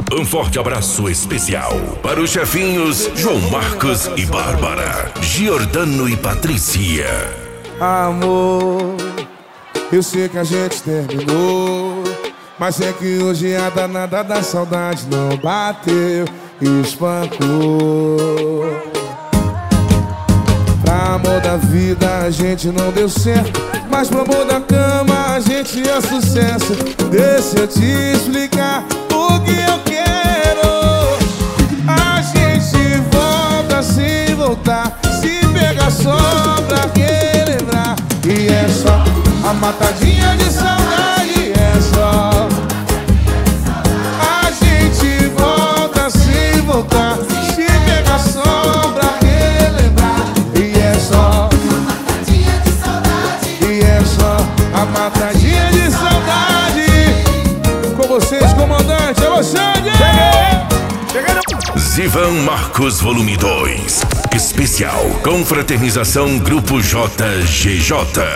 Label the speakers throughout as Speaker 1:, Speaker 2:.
Speaker 1: Um forte abraço especial para os chefinhos João Marcos e Bárbara, Giordano e Patrícia.
Speaker 2: Amor, eu sei que a gente terminou, mas é que hoje a danada da saudade não bateu e espancou. Pra amor da vida a gente não deu certo, mas pro amor da cama a gente é sucesso. Deixa eu te explicar o que eu quero. A gente volta sem voltar, se pegar só pra relembrar. E é só a matadinha de saudade, é só. A gente volta sem voltar, se pegar só pra relembrar. E é só a matadinha de saudade, e é só a matadinha de saudade. Com vocês, comandante, é você,
Speaker 1: Zivan Marcos Volume 2. Especial Confraternização Grupo JGJ.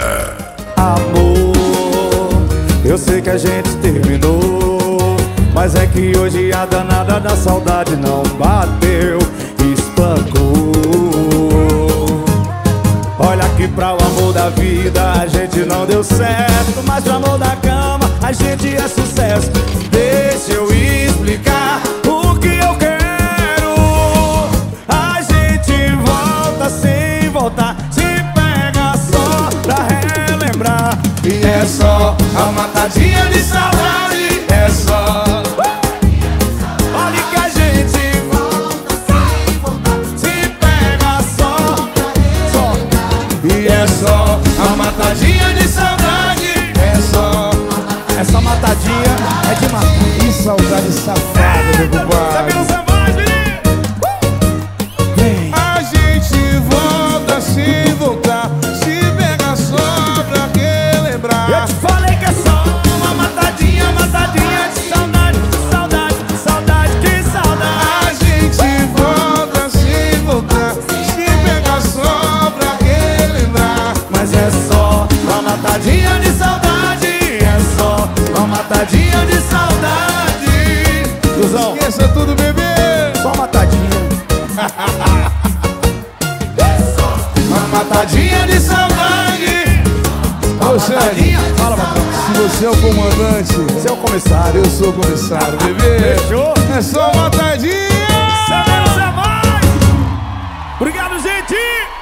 Speaker 3: Amor, eu sei que a gente terminou, mas é que hoje a danada da saudade não bateu, espancou. Olha que pra o amor da vida a gente não deu certo, mas pro amor da cama a gente é sucesso. Deixa eu explicar o que eu quero. A gente volta sem voltar, se pega só pra relembrar.
Speaker 2: E é só a matadinha de saudade, é só.
Speaker 3: Olha que a gente volta sem voltar, se pega só.
Speaker 2: E é só a matadinha de saudade, é só.
Speaker 3: Essa matadinha é de matar.
Speaker 2: Que saudade safada, meu compadre. A gente volta sem voltar, se pega só pra relembrar.
Speaker 3: Eu te falei que é só uma matadinha, matadinha de saudade, saudade, saudade, que saudade.
Speaker 2: A gente volta sem voltar, se pega só pra relembrar.
Speaker 3: Mas é só uma matadinha de saudade, é só uma matadinha de saudade. Luzão,
Speaker 2: Esqueça tudo, bebê.
Speaker 3: só uma matadinha.
Speaker 2: Uma matadinha de saudade. Ô, Sérgio,
Speaker 3: Fala, patrão.
Speaker 2: se você é o comandante,
Speaker 3: Você é o comissário.
Speaker 2: eu sou o comissário, bebê.
Speaker 3: Fechou?
Speaker 2: É só matadinha.
Speaker 3: Sabemos é mais. Obrigado, gente.